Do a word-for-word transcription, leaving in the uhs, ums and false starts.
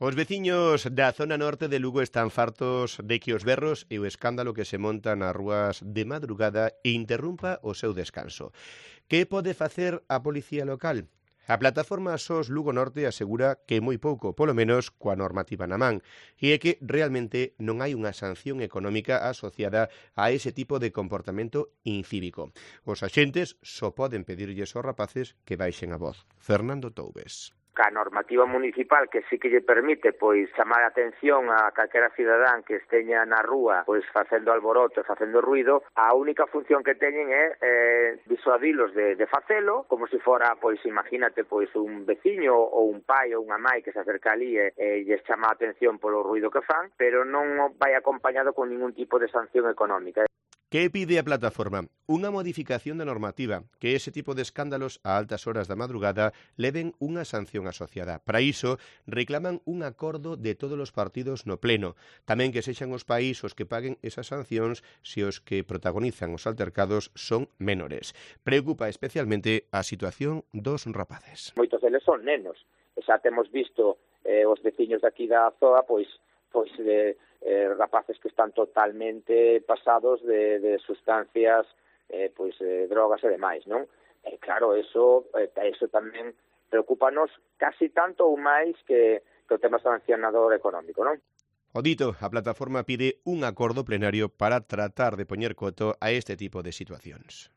Os veciños da zona norte de Lugo están fartos de que os berros e o escándalo que se monta nas rúas de madrugada interrumpa o seu descanso. Que pode facer a policía local? A plataforma S O S Lugo Norte asegura que moi pouco, polo menos coa normativa na man, e é que realmente non hai unha sanción económica asociada a ese tipo de comportamento incívico. Os axentes só poden pedirlles aos rapaces que baixen a voz. Fernando Toubes. Ca normativa municipal que sí que lle permite pois chamar a atención a calquera cidadán que esteña na rúa pois facendo alboroto e facendo ruido, a única función que teñen é eh, disuadilos de, de facelo, como se fora, pois imagínate, pois un veciño ou un pai ou unha mai que se acerca ali e, e lles chama a atención polo ruido que fan, pero non vai acompañado con ningún tipo de sanción económica. Que pide a plataforma? Unha modificación da normativa, que ese tipo de escándalos a altas horas da madrugada leven unha sanción asociada. Para iso, reclaman un acordo de todos os partidos no pleno. Tamén que sexan os país os que paguen esas sancións se os que protagonizan os altercados son menores. Preocupa especialmente a situación dos rapaces. Moitos deles son nenos. E xa temos visto eh, os veciños daqui da zoa, pois, pois de... Eh, rapaces que están totalmente pasados de, de sustancias, eh, pois, eh, drogas e demais, non? E claro, eso, eh, eso tamén preocúpanos casi tanto ou máis que, que o tema sancionador económico, non? O dito, a plataforma pide un acordo plenario para tratar de poñer coto a este tipo de situacións.